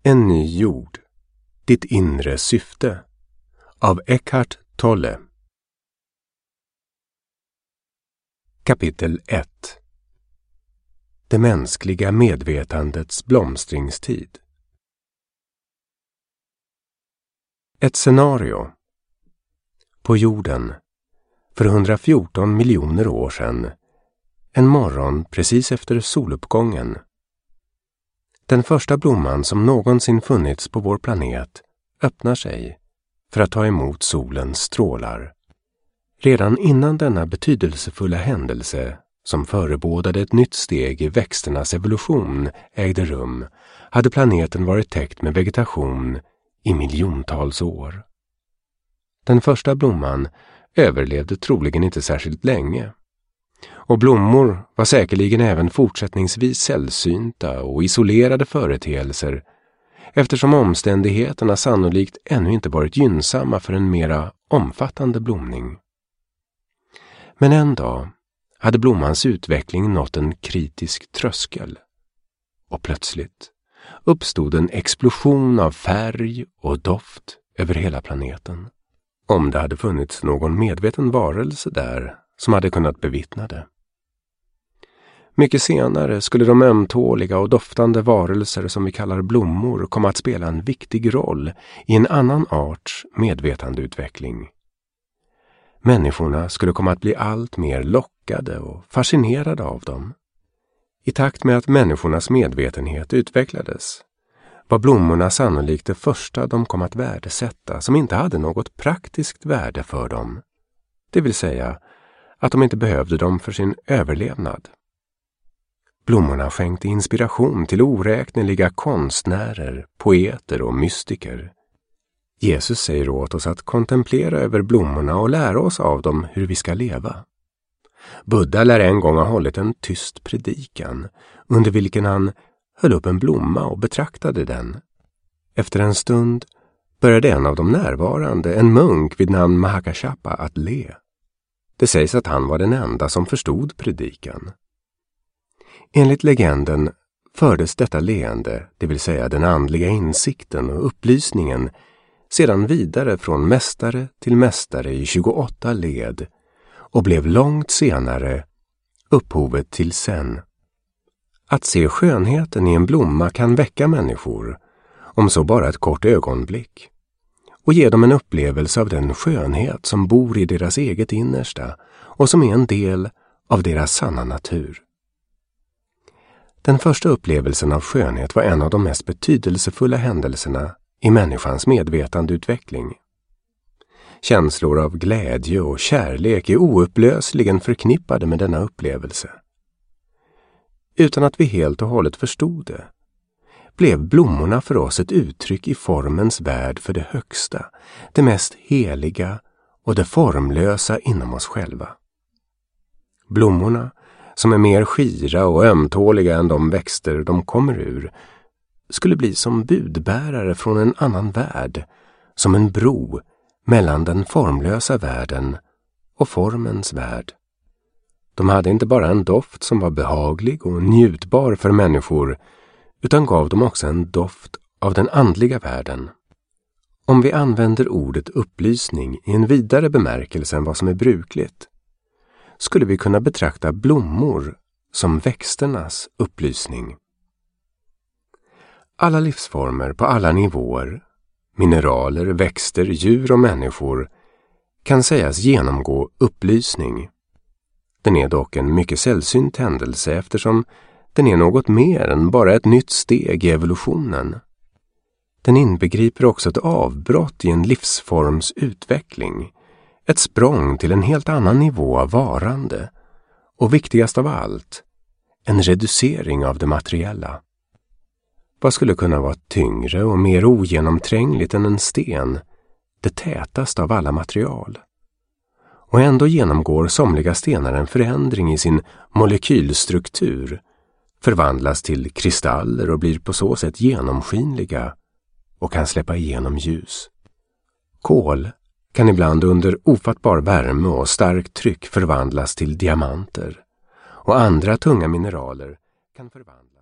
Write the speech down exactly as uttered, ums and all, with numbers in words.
En ny jord. Ditt inre syfte. Av Eckhart Tolle. Kapitel ett. Det mänskliga medvetandets blomstringstid. Ett scenario. På jorden, för hundrafjorton miljoner år sedan, en morgon precis efter soluppgången. Den första blomman som någonsin funnits på vår planet öppnar sig för att ta emot solens strålar. Redan innan denna betydelsefulla händelse, som förebådade ett nytt steg i växternas evolution, ägde rum, hade planeten varit täckt med vegetation i miljontals år. Den första blomman överlevde troligen inte särskilt länge. Och blommor var säkerligen även fortsättningsvis sällsynta och isolerade företeelser, eftersom omständigheterna sannolikt ännu inte varit gynnsamma för en mera omfattande blomning. Men en dag hade blommans utveckling nått en kritisk tröskel. Och plötsligt uppstod en explosion av färg och doft över hela planeten. Om det hade funnits någon medveten varelse där som hade kunnat bevittna det. Mycket senare skulle de ömtåliga och doftande varelser som vi kallar blommor komma att spela en viktig roll i en annan arts medvetandeutveckling. Människorna skulle komma att bli allt mer lockade och fascinerade av dem. I takt med att människornas medvetenhet utvecklades var blommorna sannolikt det första de kom att värdesätta som inte hade något praktiskt värde för dem. Det vill säga att de inte behövde dem för sin överlevnad. Blommorna skänkte inspiration till oräkneliga konstnärer, poeter och mystiker. Jesus säger åt oss att kontemplera över blommorna och lära oss av dem hur vi ska leva. Buddha lär en gång ha hållit en tyst predikan, under vilken han höll upp en blomma och betraktade den. Efter en stund började en av de närvarande, en munk vid namn Mahakashapa, att le. Det sägs att han var den enda som förstod predikan. Enligt legenden fördes detta leende, det vill säga den andliga insikten och upplysningen, sedan vidare från mästare till mästare i tjugoåtta led och blev långt senare upphovet till zen. Att se skönheten i en blomma kan väcka människor, om så bara ett kort ögonblick, och ge dem en upplevelse av den skönhet som bor i deras eget innersta och som är en del av deras sanna natur. Den första upplevelsen av skönhet var en av de mest betydelsefulla händelserna i människans medvetandeutveckling. Känslor av glädje och kärlek är oupplösligen förknippade med denna upplevelse. Utan att vi helt och hållet förstod det, blev blommorna för oss ett uttryck i formens värld för det högsta, det mest heliga och det formlösa inom oss själva. Blommorna, som är mer skira och ömtåliga än de växter de kommer ur, skulle bli som budbärare från en annan värld, som en bro mellan den formlösa världen och formens värld. De hade inte bara en doft som var behaglig och njutbar för människor, utan gav dem också en doft av den andliga världen. Om vi använder ordet upplysning i en vidare bemärkelse än vad som är brukligt, skulle vi kunna betrakta blommor som växternas upplysning. Alla livsformer på alla nivåer, mineraler, växter, djur och människor, kan sägas genomgå upplysning. Den är dock en mycket sällsynt händelse eftersom den är något mer än bara ett nytt steg i evolutionen. Den inbegriper också ett avbrott i en livsforms utveckling, ett språng till en helt annan nivå av varande och viktigast av allt, en reducering av det materiella. Vad skulle kunna vara tyngre och mer ogenomträngligt än en sten, det tätaste av alla material? Och ändå genomgår somliga stenar en förändring i sin molekylstruktur, förvandlas till kristaller och blir på så sätt genomskinliga och kan släppa igenom ljus. Kol kan ibland under ofattbar värme och starkt tryck förvandlas till diamanter, och andra tunga mineraler kan förvandlas